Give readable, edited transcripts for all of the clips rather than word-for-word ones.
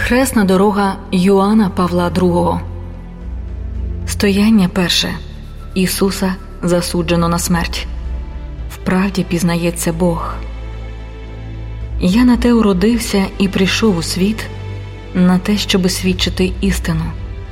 Хресна дорога Йоанна Павла II. Стояння перше. Ісуса засуджено на смерть. Вправді пізнається Бог. Я на те уродився і прийшов у світ, на те, щоби свідчити істину.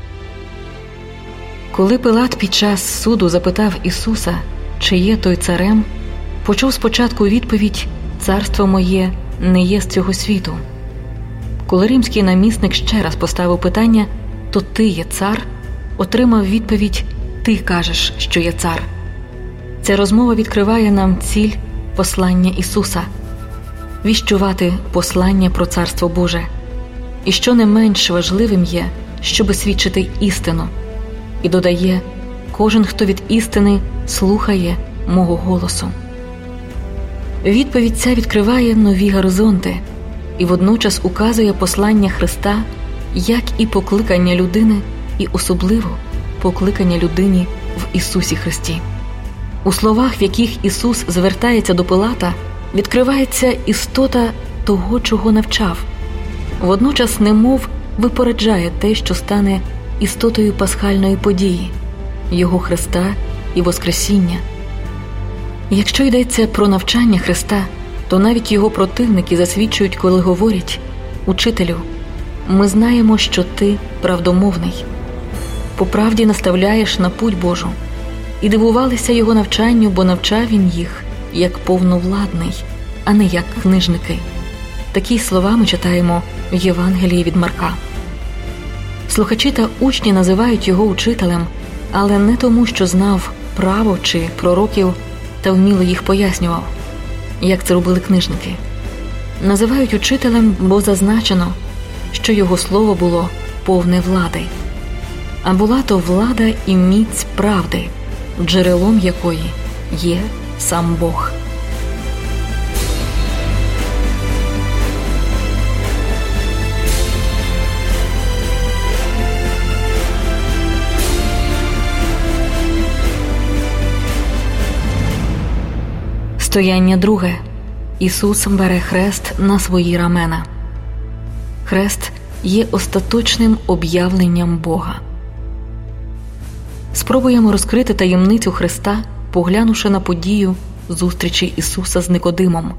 Коли Пилат під час суду запитав Ісуса, чи є той царем, почув спочатку відповідь: «Царство моє не є з цього світу». Коли римський намісник ще раз поставив питання: «То ти є цар?», отримав відповідь: «Ти кажеш, що є цар». Ця розмова відкриває нам ціль послання Ісуса – віщувати послання про Царство Боже. І що не менш важливим є, щоби свідчити істину. І додає: «Кожен, хто від істини слухає мого голосу». Відповідь ця відкриває нові горизонти і водночас указує послання Христа, як і покликання людини, і особливо покликання людині в Ісусі Христі. У словах, в яких Ісус звертається до Пилата, відкривається істота того, чого навчав. Водночас немов випереджає те, що стане істотою пасхальної події – Його Христа і Воскресіння. Якщо йдеться про навчання Христа, то навіть Його противники засвідчують, коли говорять: «Учителю, ми знаємо, що ти правдомовний, по правді наставляєш на путь Божу». І дивувалися Його навчанню, бо навчав Він їх як повновладний, а не як книжники. Такі слова ми читаємо в Євангелії від Марка. Слухачі та учні називають Його учителем, але не тому, що знав право чи пророків та вміло їх пояснював, як це робили книжники. Називають учителем, бо зазначено, що Його слово було повне влади. А була то влада і міць правди, джерелом якої є сам Бог. Стояння друге. Ісус бере хрест на свої рамена. Хрест є остаточним об'явленням Бога. Спробуємо розкрити таємницю Христа, поглянувши на подію зустрічі Ісуса з Никодимом.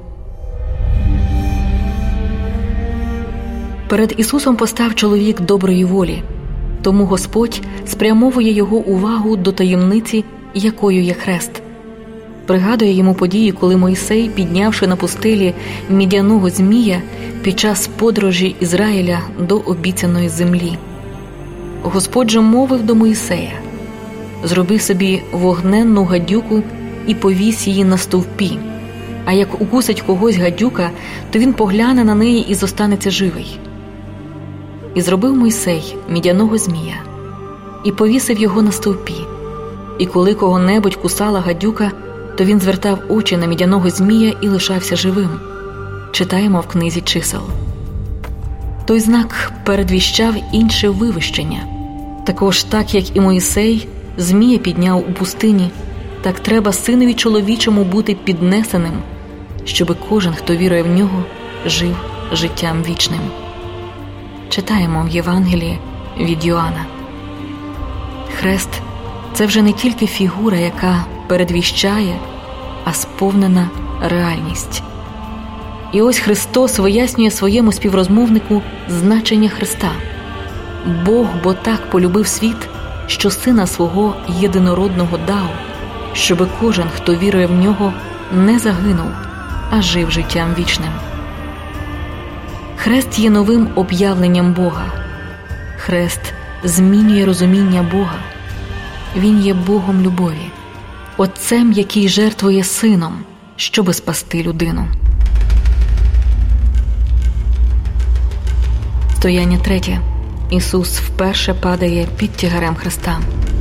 Перед Ісусом постав чоловік доброї волі, тому Господь спрямовує його увагу до таємниці, якою є хрест. Пригадує йому події, коли Мойсей, піднявши на пустелі мідяного змія під час подорожі Ізраїля до обіцяної землі. Господь же мовив до Мойсея: «Зроби собі вогненну гадюку і повісь її на стовпі, а як укусить когось гадюка, то він погляне на неї і зостанеться живий». І зробив Мойсей мідяного змія і повісив його на стовпі. І коли кого-небудь кусала гадюка, то він звертав очі на мідяного змія і лишався живим. Читаємо в книзі Чисел. Той знак передвіщав інше вивищення. Також так, як і Мойсей змія підняв у пустині, так треба Синові чоловічому бути піднесеним, щоби кожен, хто вірує в нього, жив життям вічним. Читаємо в Євангелії від Йоанна. Хрест – це вже не тільки фігура, яка передвіщає, а сповнена реальність. І ось Христос вияснює своєму співрозмовнику значення Христа. Бог бо так полюбив світ, що Сина Свого єдинородного дав, щоби кожен, хто вірує в Нього, не загинув, а жив життям вічним. Хрест є новим об'явленням Бога. Хрест змінює розуміння Бога. Він є Богом любові, Отцем, який жертвує Сином, щоби спасти людину. Стояння третє. Ісус вперше падає під тягарем Христа.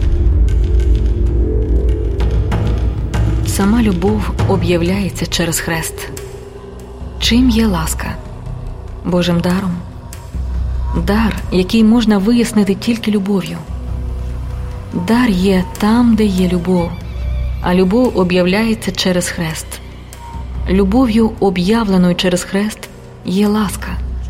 Сама любов об'являється через хрест. Чим є ласка? Божим даром? Дар, який можна вияснити тільки любов'ю. Дар є там, де є любов, а любов об'являється через хрест. Любов'ю, об'явленою через хрест, є ласка.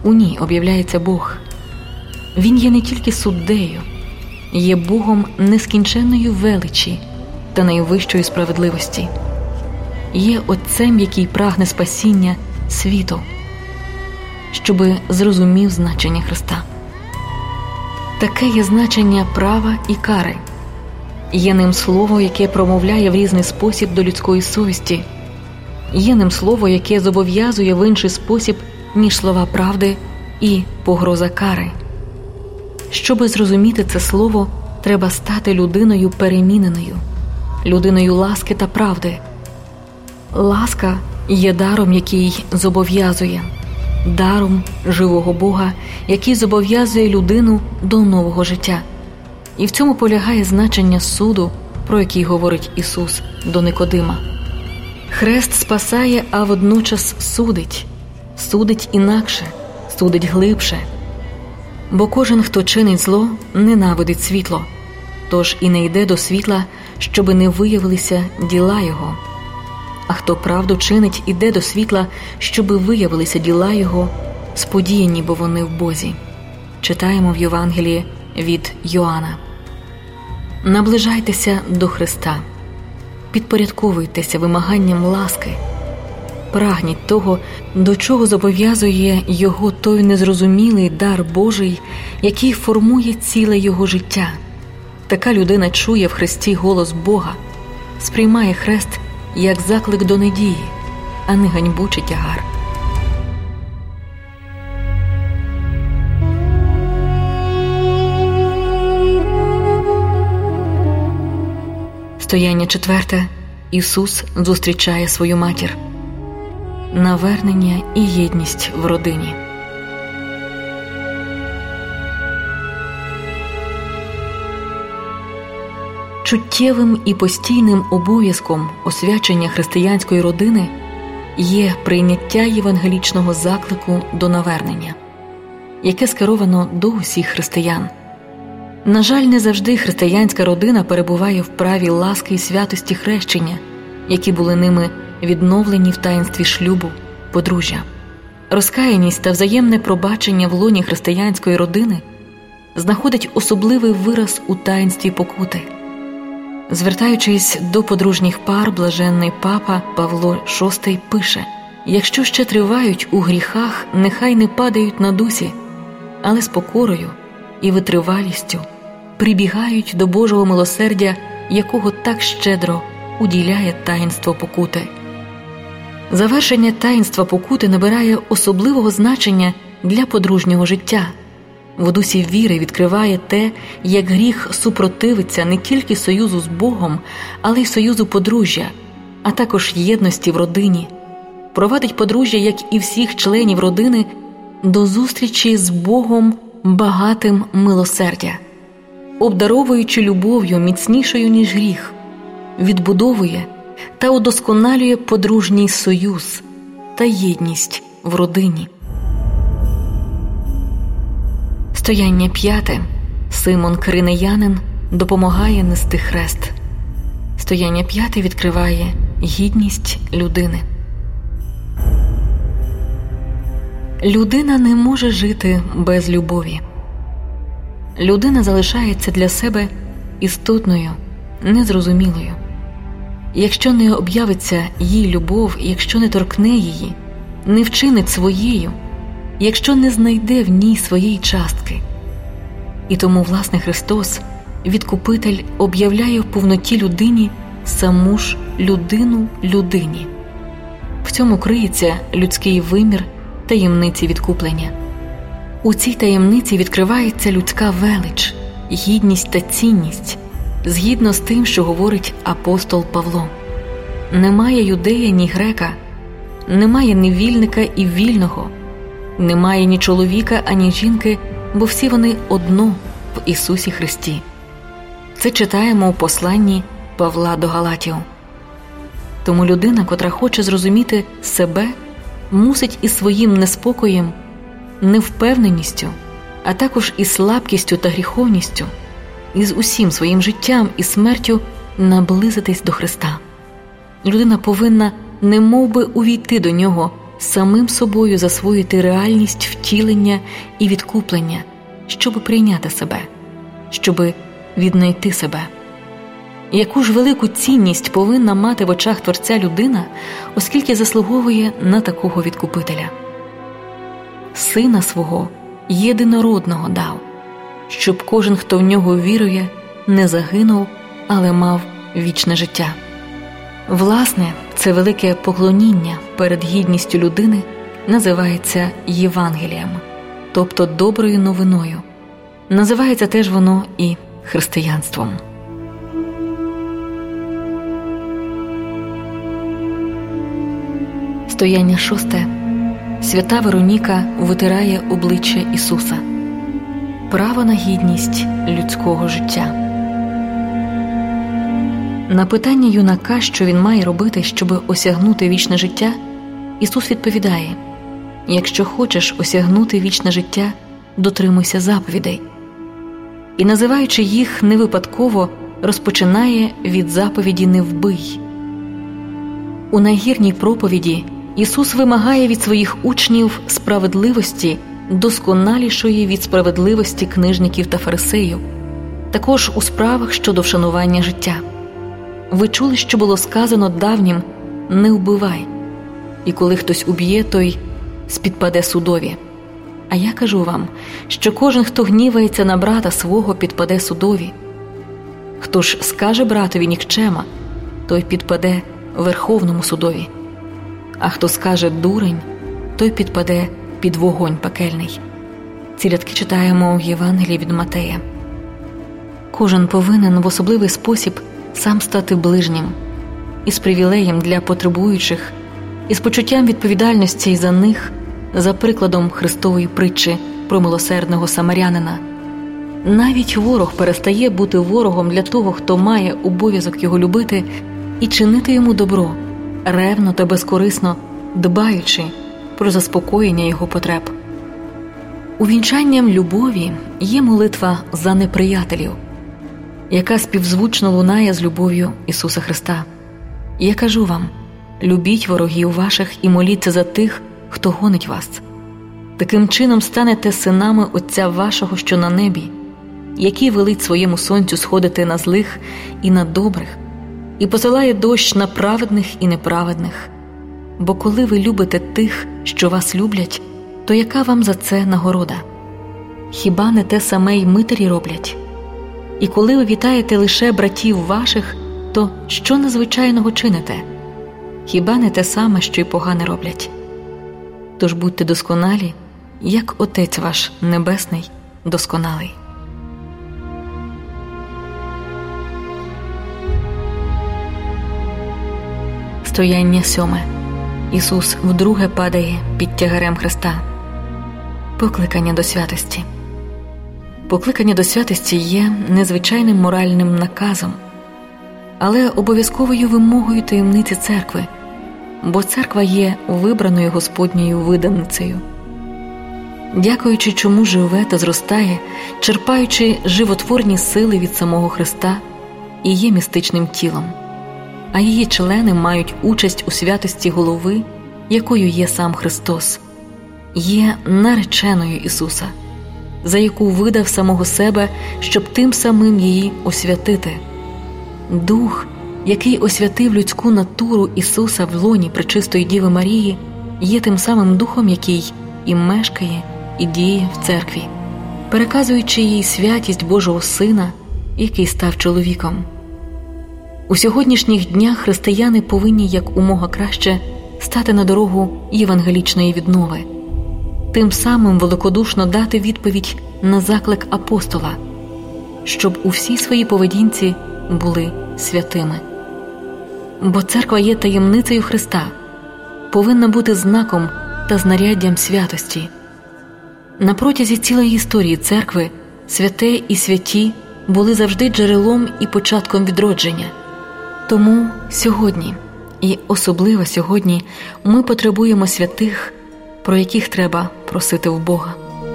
у ній об'являється Бог. Він є не тільки суддею, є Богом нескінченної величі та найвищої справедливості. Є Отцем, який прагне спасіння світу, щоби зрозумів значення Христа. Таке є значення права і кари. Є ним слово, яке промовляє в різний спосіб до людської совісті. Є ним слово, яке зобов'язує в інший спосіб, ніж слова правди і погроза кари. Щоби зрозуміти це слово, треба стати людиною переміненою, людиною ласки та правди. Ласка є даром, який зобов'язує, даром живого Бога, який зобов'язує людину до нового життя. І в цьому полягає значення суду, про який говорить Ісус до Никодима. Хрест спасає, а водночас судить. Судить інакше, судить глибше. Бо кожен, хто чинить зло, ненавидить світло, тож і не йде до світла, щоби не виявилися діла його. А хто правду чинить, іде до світла, щоби виявилися діла його, сподіяні, бо вони в Бозі. Читаємо в Євангелії від Йоанна. Наближайтеся до Христа, підпорядковуйтеся вимаганням ласки, прагніть того, до чого зобов'язує його той незрозумілий дар Божий, який формує ціле його життя. Така людина чує в Христі голос Бога, сприймає хрест як заклик до надії, а не ганьбу чи тягар. Стояння 4. Ісус зустрічає свою матір. Навернення і єдність в родині. Чуттєвим і постійним обов'язком освячення християнської родини є прийняття євангелічного заклику до навернення, яке скеровано до усіх християн. На жаль, не завжди християнська родина перебуває в праві ласки і святості хрещення, які були ними відновлені в таїнстві шлюбу, подружжя. Розкаяність та взаємне пробачення в лоні християнської родини знаходить особливий вираз у таїнстві покути. Звертаючись до подружніх пар, блаженний папа Павло VI пише: «Якщо ще тривають у гріхах, нехай не падають на дусі, але з покорою і витривалістю прибігають до Божого милосердя, якого так щедро уділяє таїнство покути». Завершення таїнства покути набирає особливого значення для подружнього життя. В дусі віри відкриває те, як гріх супротивиться не тільки союзу з Богом, але й союзу подружжя, а також єдності в родині. Провадить подружжя, як і всіх членів родини, до зустрічі з Богом багатим милосердя, обдаровуючи любов'ю міцнішою, ніж гріх, відбудовує та удосконалює подружній союз та єдність в родині. Стояння 5. Симон Киринеянин допомагає нести хрест. Стояння 5 відкриває гідність людини. Людина не може жити без любові. Людина залишається для себе істотною, незрозумілою. Якщо не об'явиться їй любов, якщо не торкне її, не вчинить своєю, якщо не знайде в ній своєї частки. І тому, власне, Христос, Відкупитель, об'являє в повноті людині саму ж людину людині. В цьому криється людський вимір таємниці відкуплення. У цій таємниці відкривається людська велич, гідність та цінність, згідно з тим, що говорить апостол Павло. Немає юдея, ні грека, немає ні вільника і вільного, немає ні чоловіка, ані жінки, бо всі вони одно в Ісусі Христі. Це читаємо у посланні Павла до Галатів. Тому людина, котра хоче зрозуміти себе, мусить із своїм неспокоєм, невпевненістю, а також із слабкістю та гріховністю, із усім своїм життям і смертю наблизитись до Христа. Людина повинна немовби увійти до Нього самим собою засвоїти реальність втілення і відкуплення, щоб прийняти себе, щоб віднайти себе. Яку ж велику цінність повинна мати в очах Творця людина, оскільки заслуговує на такого відкупителя? Сина свого єдинородного дав, щоб кожен, хто в нього вірує, не загинув, але мав вічне життя. Власне, це велике поклоніння перед гідністю людини називається Євангелієм, тобто доброю новиною. Називається теж воно і християнством. Стояння 6. Свята Вероніка витирає обличчя Ісуса. Право на гідність людського життя. На питання юнака, що він має робити, щоб осягнути вічне життя, Ісус відповідає: «Якщо хочеш осягнути вічне життя, дотримуйся заповідей». І, називаючи їх не випадково, розпочинає від заповіді «Не вбий». У нагірній проповіді Ісус вимагає від своїх учнів справедливості, досконалішої від справедливості книжників та фарисеїв, також у справах щодо вшанування життя. Ви чули, що було сказано давнім: «Не вбивай, і коли хтось уб'є, той спідпаде судові». А я кажу вам, що кожен, хто гнівається на брата свого, підпаде судові. Хто ж скаже братові нікчема, той підпаде Верховному судові. А хто скаже дурень, той підпаде під вогонь пекельний. Ці рядки читаємо в Євангелії від Матея. Кожен повинен в особливий спосіб сам стати ближнім, із привілеєм для потребуючих, із почуттям відповідальності за них, за прикладом Христової притчі про милосердного самарянина. Навіть ворог перестає бути ворогом для того, хто має обов'язок його любити і чинити йому добро, ревно та безкорисно дбаючи про заспокоєння його потреб. Увінчанням любові є молитва за неприятелів, яка співзвучно лунає з любов'ю Ісуса Христа. Я кажу вам: любіть ворогів ваших і моліться за тих, хто гонить вас. Таким чином станете синами Отця вашого, що на небі, який велить своєму сонцю сходити на злих і на добрих, і посилає дощ на праведних і неправедних. Бо коли ви любите тих, що вас люблять, то яка вам за це нагорода? Хіба не те саме й митарі роблять? І коли ви вітаєте лише братів ваших, то що незвичайного чините? Хіба не те саме, що й погане роблять? Тож будьте досконалі, як Отець ваш Небесний досконалий. Стояння 7. Ісус вдруге падає під тягарем Христа. Покликання до святості. Покликання до святості є незвичайним моральним наказом, але обов'язковою вимогою таємниці церкви, бо церква є вибраною Господньою виданицею. Дякуючи чому живе та зростає, черпаючи животворні сили від самого Христа, і є містичним тілом, а її члени мають участь у святості голови, якою є сам Христос, є нареченою Ісуса, за яку видав самого себе, щоб тим самим її освятити. Дух, який освятив людську натуру Ісуса в лоні пречистої Діви Марії, є тим самим Духом, який і мешкає, і діє в церкві, переказуючи їй святість Божого Сина, який став чоловіком. У сьогоднішніх днях християни повинні якомога краще стати на дорогу євангелічної віднови, тим самим великодушно дати відповідь на заклик апостола, щоб у всій своїй поведінці були святими. Бо церква є таємницею Христа, повинна бути знаком та знаряддям святості. На протязі цілої історії церкви святе і святі були завжди джерелом і початком відродження. Тому сьогодні, і особливо сьогодні, ми потребуємо святих, про яких треба просити в Бога.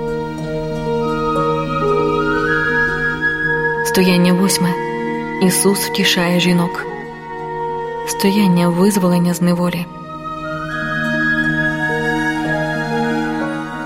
Стояння 8. Ісус втішає жінок. Стояння визволення з неволі.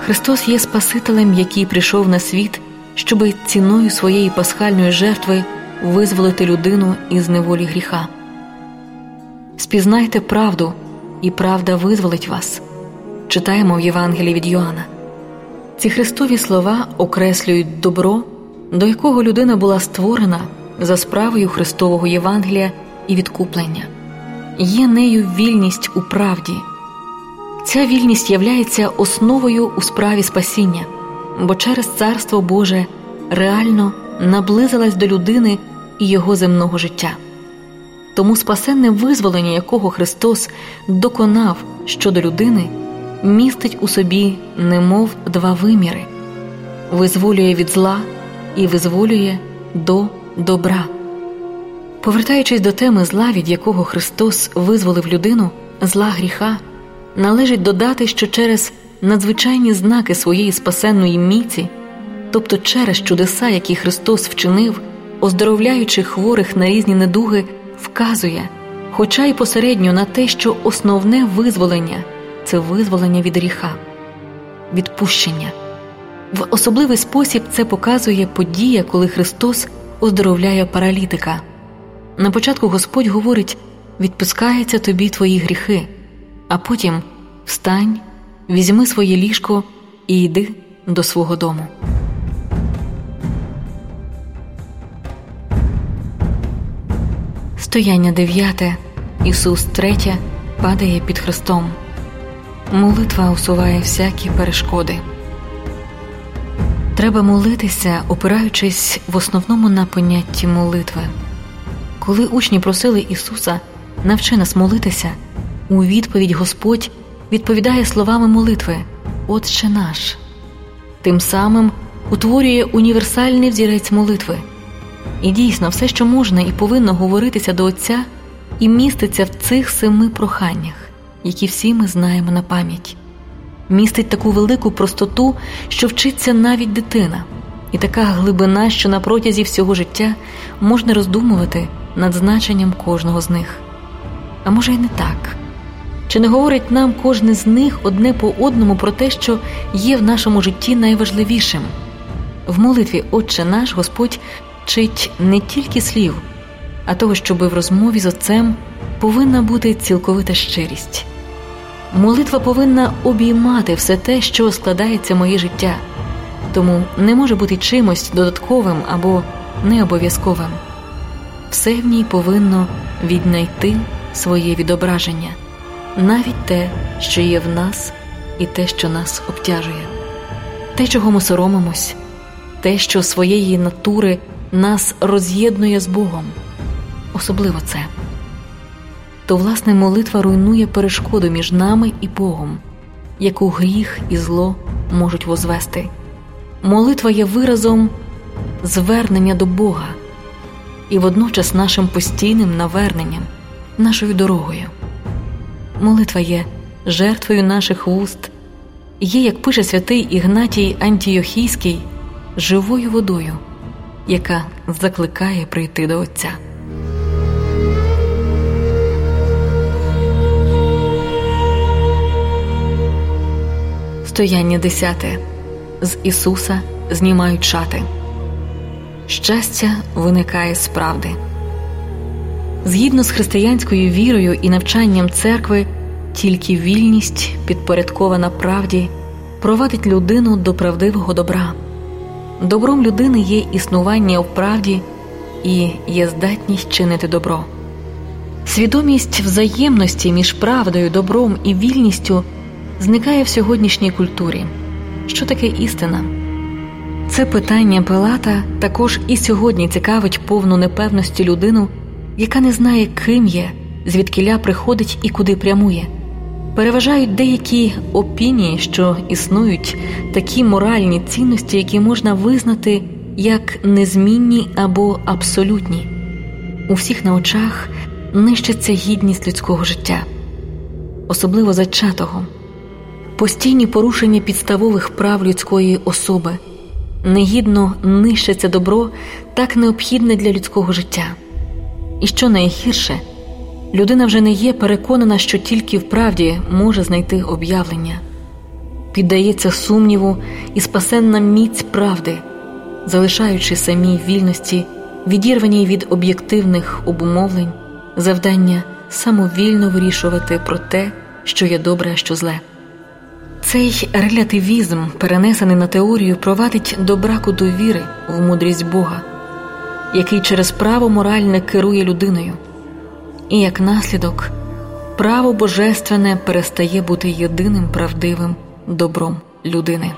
Христос є Спасителем, який прийшов на світ, щоби ціною своєї пасхальної жертви визволити людину із неволі гріха. «Спізнайте правду, і правда визволить вас» – читаємо в Євангелії від Йоанна. Ці Христові слова окреслюють добро, до якого людина була створена за справою Христового Євангелія і відкуплення. Є нею вільність у правді. Ця вільність являється основою у справі спасіння, бо через Царство Боже реально наблизилась до людини і його земного життя. Тому спасенне визволення, якого Христос доконав щодо людини, містить у собі немов два виміри – визволює від зла і визволює до добра. Повертаючись до теми зла, від якого Христос визволив людину, зла гріха, належить додати, що через надзвичайні знаки своєї спасенної міці, тобто через чудеса, які Христос вчинив, оздоровляючи хворих на різні недуги, вказує, хоча й посередньо, на те, що основне визволення – це визволення від гріха, відпущення. В особливий спосіб це показує подія, коли Христос оздоровляє паралітика. На початку Господь говорить: «Відпускаються тобі твої гріхи», а потім «Встань, візьми своє ліжко і йди до свого дому». Стояння 9. Ісус 3. падає під хрестом. Молитва усуває всякі перешкоди. Треба молитися, опираючись в основному на понятті молитви. Коли учні просили Ісуса «Навчи нас молитися», у відповідь Господь відповідає словами молитви «Отче наш». Тим самим утворює універсальний взірець молитви. І дійсно, все, що можна і повинно говоритися до Отця, і міститься в цих 7 проханнях, які всі ми знаємо на пам'ять. Містить таку велику простоту, що вчиться навіть дитина, і така глибина, що на протязі всього життя можна роздумувати над значенням кожного з них. А може й не так? Чи не говорить нам кожне з них одне по одному про те, що є в нашому житті найважливішим? В молитві «Отче наш» Господь вчить не тільки слів, а того, щоби в розмові з Отцем повинна бути цілковита щирість. Молитва повинна обіймати все те, що складається моє життя, тому не може бути чимось додатковим або необов'язковим. Все в ній повинно віднайти своє відображення, навіть те, що є в нас, і те, що нас обтяжує. Те, чого ми соромимось, те, що своєї натури нас роз'єднує з Богом. Особливо це. То, власне, молитва руйнує перешкоду між нами і Богом, яку гріх і зло можуть возвести. Молитва є виразом звернення до Бога і водночас нашим постійним наверненням, нашою дорогою. Молитва є жертвою наших вуст, є, як пише святий Ігнатій Антіохійський, живою водою, яка закликає прийти до Отця. Стояння 10. З Ісуса знімають шати. Щастя виникає з правди. Згідно з християнською вірою і навчанням церкви, тільки вільність, підпорядкована правді, провадить людину до правдивого добра. Добром людини є існування в правді і є здатність чинити добро. Свідомість взаємності між правдою, добром і вільністю зникає в сьогоднішній культурі. Що таке істина? Це питання Пилата також і сьогодні цікавить повну непевності людину, яка не знає, ким є, звідкіля приходить і куди прямує. Переважають деякі опінії, що існують такі моральні цінності, які можна визнати як незмінні або абсолютні. У всіх на очах нищиться гідність людського життя, особливо зачатого. Постійні порушення підставових прав людської особи. Негідно нищиться добро, так необхідне для людського життя. І що найгірше, людина вже не є переконана, що тільки в правді може знайти об'явлення. піддається сумніву і спасенна міць правди, залишаючи самій вільності, відірваній від об'єктивних обумовлень, завдання самовільно вирішувати про те, що є добре, а що зле. Цей релятивізм, перенесений на теорію, провадить до браку довіри в мудрість Бога, який через право моральне керує людиною. І як наслідок, право божественне перестає бути єдиним правдивим добром людини.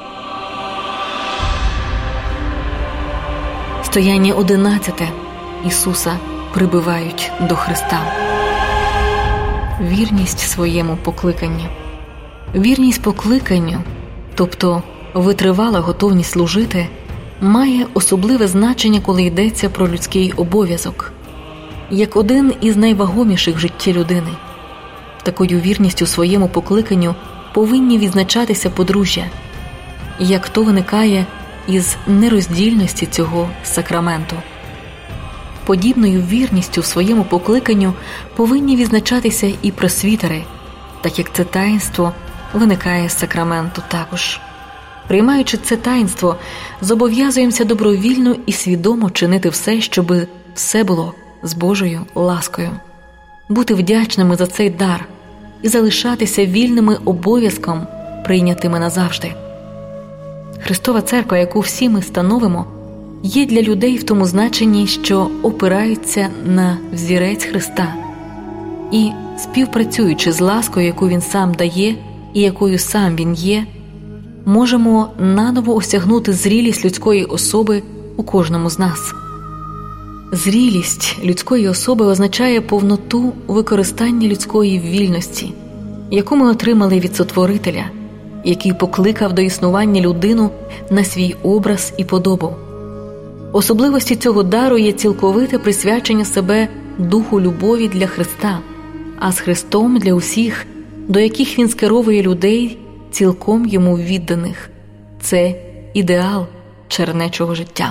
Стояння 11. Ісуса прибивають до Христа. Вірність своєму покликанню. Вірність покликанню, тобто витривала готовність служити, має особливе значення, коли йдеться про людський обов'язок, як один із найвагоміших в житті людини. Такою вірністю своєму покликанню повинні відзначатися подружжя, як то виникає із нероздільності цього сакраменту. Подібною вірністю в своєму покликанню повинні відзначатися і пресвітери, так як це таїнство виникає з сакраменту також. Приймаючи це таїнство, зобов'язуємося добровільно і свідомо чинити все, щоби все було з Божою ласкою, бути вдячними за цей дар і залишатися вільними обов'язком, прийнятими назавжди. Христова Церква, яку всі ми становимо, є для людей в тому значенні, що опираються на взірець Христа і, співпрацюючи з ласкою, яку Він сам дає і якою сам Він є, можемо наново осягнути зрілість людської особи у кожному з нас. Зрілість людської особи означає повноту використання людської вільності, яку ми отримали від Сотворителя, який покликав до існування людину на свій образ і подобу. Особливості цього дару є цілковите присвячення себе духу любові для Христа, а з Христом для усіх, до яких Він скеровує людей, цілком Йому відданих. Це ідеал чернечого життя.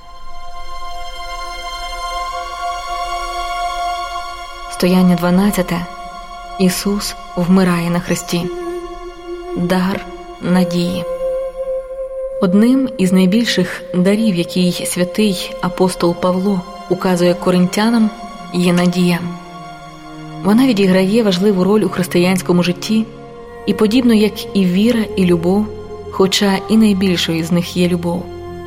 Стояння 12. Ісус вмирає на хресті. Дар надії. Одним із найбільших дарів, який святий апостол Павло указує коринтянам, є надія. Вона відіграє важливу роль у християнському житті, і подібно як і віра, і любов, хоча і найбільшою з них є любов.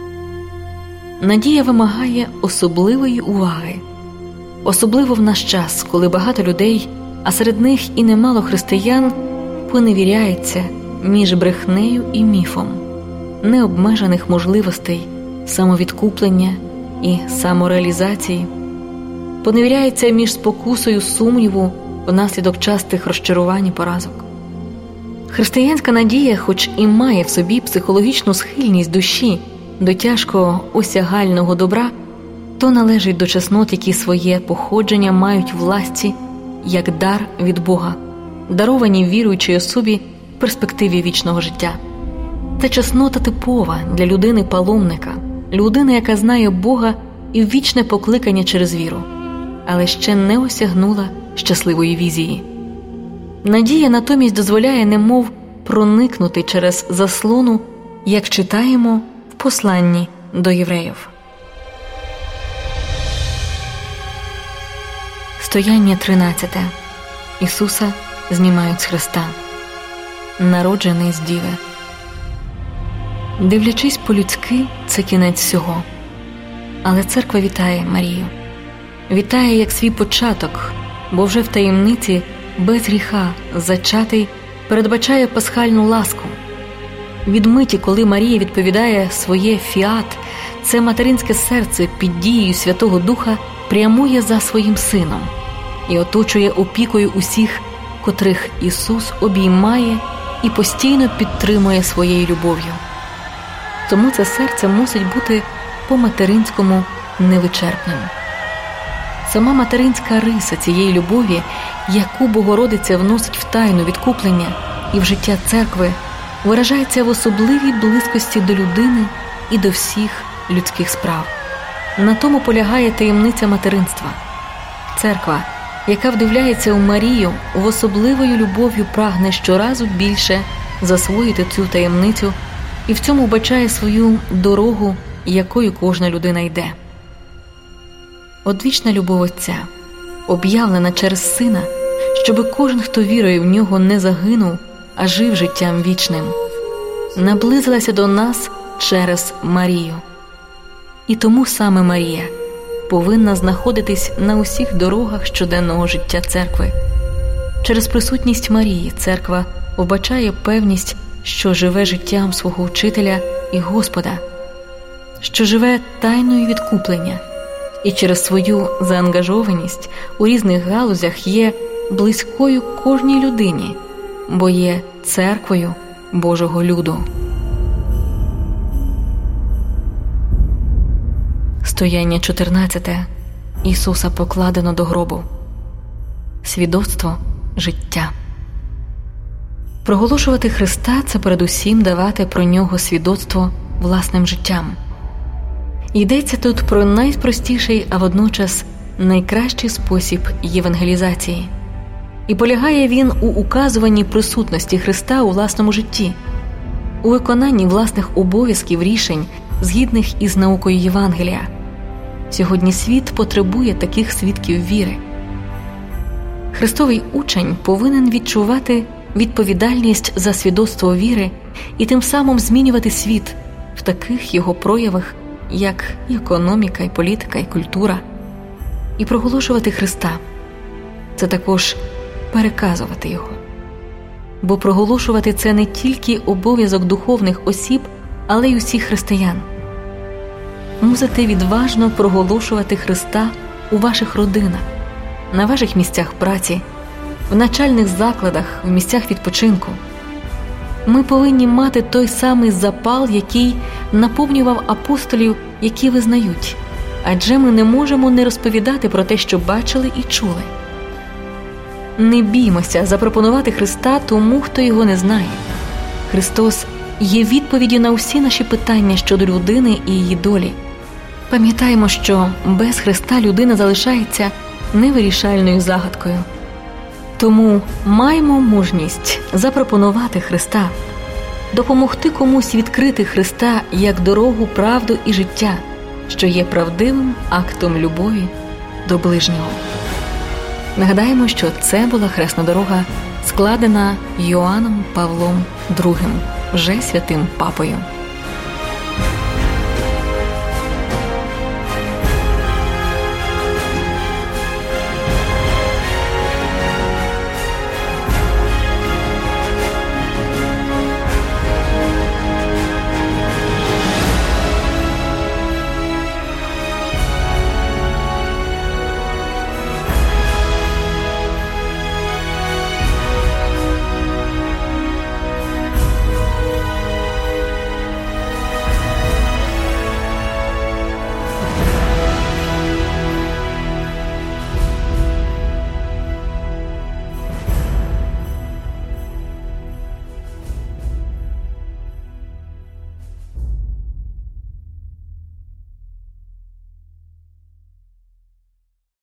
Надія вимагає особливої уваги, особливо в наш час, коли багато людей, а серед них і немало християн, поневіряється між брехнею і міфом, необмежених можливостей самовідкуплення і самореалізації, поневіряється між спокусою сумніву внаслідок частих розчарувань і поразок. Християнська надія, хоч і має в собі психологічну схильність душі до тяжкого осягального добра, то належить до чеснот, які своє походження мають в ласці як дар від Бога, даровані віруючій особі в перспективі вічного життя. Це чеснота типова для людини-паломника, людини, яка знає Бога і вічне покликання через віру, але ще не осягнула щасливої візії. Надія натомість дозволяє немов проникнути через заслону, як читаємо в посланні до євреїв. Стояння 13. Ісуса знімають з хреста. Народжений з діви. Дивлячись по-людськи, це кінець всього. Але церква вітає Марію. Вітає як свій початок, бо вже в таємниці без гріха зачатий передбачає пасхальну ласку. Від миті, коли Марія відповідає своє «фіат», це материнське серце під дією Святого Духа прямує за своїм сином і оточує опікою усіх, котрих Ісус обіймає і постійно підтримує своєю любов'ю. Тому це серце мусить бути по-материнському невичерпним. Сама материнська риса цієї любові, яку Богородиця вносить в тайну відкуплення і в життя церкви, виражається в особливій близькості до людини і до всіх людських справ. На тому полягає таємниця материнства. Церква, яка вдивляється у Марію, в особливою любов'ю прагне щоразу більше засвоїти цю таємницю і в цьому вбачає свою дорогу, якою кожна людина йде. Одвічна любов Отця, об'явлена через Сина, щоби кожен, хто вірує в Нього, не загинув, а жив життям вічним, наблизилася до нас через Марію. І тому саме Марія повинна знаходитись на усіх дорогах щоденного життя церкви. Через присутність Марії церква вбачає певність, що живе життям свого Вчителя і Господа, що живе тайною відкуплення, і через свою заангажованість у різних галузях є близькою кожній людині, бо є церквою Божого люду. Стояння 14. Ісуса покладено до гробу. Свідоцтво життя. Проголошувати Христа – це передусім давати про Нього свідоцтво власним життям. Йдеться тут про найпростіший, а водночас найкращий спосіб євангелізації. І полягає він у указуванні присутності Христа у власному житті, у виконанні власних обов'язків, рішень, згідних із наукою Євангелія. Сьогодні світ потребує таких свідків віри. Христовий учень повинен відчувати відповідальність за свідоцтво віри і тим самим змінювати світ в таких його проявах, як і економіка, і політика, і культура. І проголошувати Христа – це також переказувати Його. Бо проголошувати – це не тільки обов'язок духовних осіб, але й усіх християн. Мусите відважно проголошувати Христа у ваших родинах, на ваших місцях праці, в навчальних закладах, в місцях відпочинку. Ми повинні мати той самий запал, який наповнював апостолів, які визнають, адже ми не можемо не розповідати про те, що бачили і чули. Не біймося запропонувати Христа тому, хто Його не знає. Христос є відповіддю на усі наші питання щодо людини і її долі. Пам'ятаємо, що без Христа людина залишається невирішальною загадкою. Тому маємо мужність запропонувати Христа, допомогти комусь відкрити Христа як дорогу, правду і життя, що є правдивим актом любові до ближнього. Нагадаємо, що це була хресна дорога, складена Йоанном Павлом II, вже святим папою.